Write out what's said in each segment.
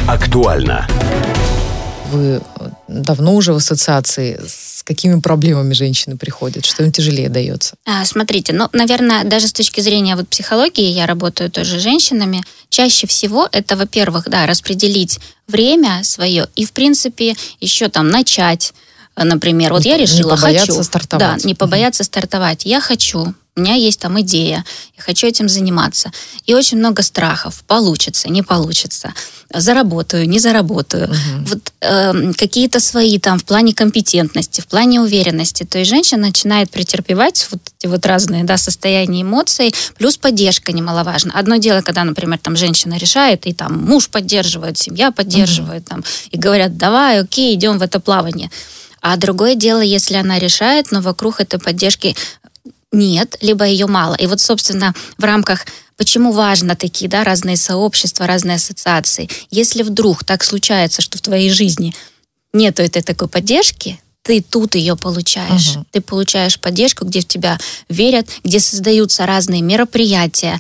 Актуально. Вы давно уже в ассоциации. С какими проблемами женщины приходят? Что им тяжелее дается? Смотрите, наверное, даже с точки зрения психологии, я работаю тоже с женщинами, чаще всего это, во-первых, распределить время свое и, в принципе, еще начать. Например, я решила, не побояться стартовать. Да, не побояться стартовать. Я хочу. У меня есть идея, я хочу этим заниматься. И очень много страхов. Получится, не получится. Заработаю, не заработаю. Какие-то свои в плане компетентности, в плане уверенности. То есть женщина начинает претерпевать эти разные состояния эмоций, плюс поддержка немаловажна. Одно дело, когда, например, женщина решает, и муж поддерживает, семья поддерживает, и говорят, давай, окей, идем в это плавание. А другое дело, если она решает, но вокруг этой поддержки нет, либо ее мало. И собственно, в рамках, почему важно такие разные сообщества, разные ассоциации. Если вдруг так случается, что в твоей жизни нету этой такой поддержки, ты тут ее получаешь. Ты получаешь поддержку, где в тебя верят, где создаются разные мероприятия,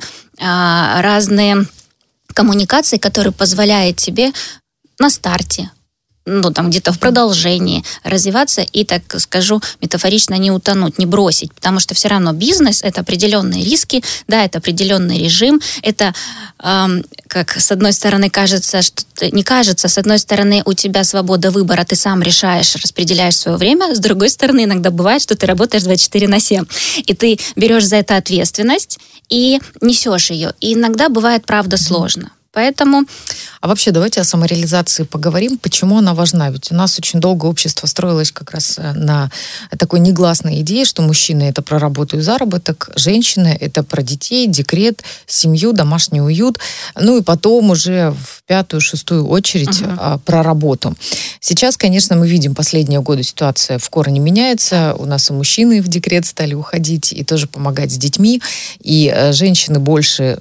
разные коммуникации, которые позволяют тебе на старте, где-то в продолжении развиваться и, так скажу, метафорично не утонуть, не бросить, потому что все равно бизнес — это определенные риски, это определенный режим, это, как с одной стороны кажется, не кажется, с одной стороны у тебя свобода выбора, ты сам решаешь, распределяешь свое время, с другой стороны иногда бывает, что ты работаешь 24/7, и ты берешь за это ответственность и несешь ее, и иногда бывает, правда, сложно. Поэтому... А вообще давайте о самореализации поговорим. Почему она важна? Ведь у нас очень долго общество строилось как раз на такой негласной идее, что мужчины — это про работу и заработок, женщины — это про детей, декрет, семью, домашний уют. И потом уже в 5-6 очередь про работу. Сейчас, конечно, мы видим последние годы ситуация в корне меняется. У нас и мужчины в декрет стали уходить и тоже помогать с детьми. И женщины больше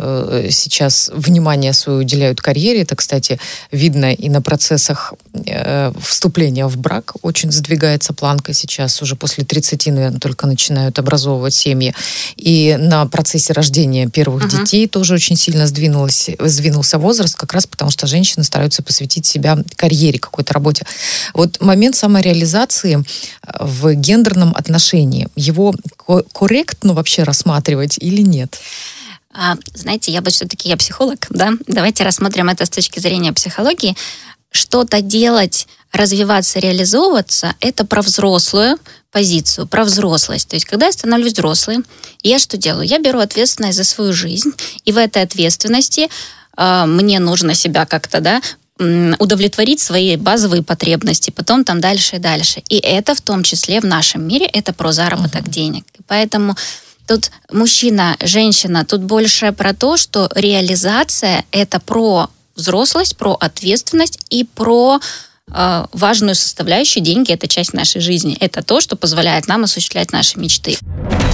сейчас внимания свое уделяют карьере. Это, кстати, видно и на процессах вступления в брак. Очень сдвигается планка сейчас. Уже после 30, наверное, только начинают образовывать семьи. И на процессе рождения первых детей тоже очень сильно сдвинулся возраст, как раз потому что женщины стараются посвятить себя карьере, какой-то работе. Момент самореализации в гендерном отношении, его корректно вообще рассматривать или нет? Знаете, я психолог, давайте рассмотрим это с точки зрения психологии. Что-то делать, развиваться, реализовываться — это про взрослую позицию, про взрослость. То есть, когда я становлюсь взрослой, я что делаю? Я беру ответственность за свою жизнь, и в этой ответственности мне нужно себя как-то, удовлетворить свои базовые потребности, потом дальше и дальше. И это в том числе в нашем мире, это про заработок денег. И поэтому тут мужчина, женщина, тут больше про то, что реализация — это про взрослость, про ответственность и про важную составляющую. Деньги — это часть нашей жизни. Это то, что позволяет нам осуществлять наши мечты.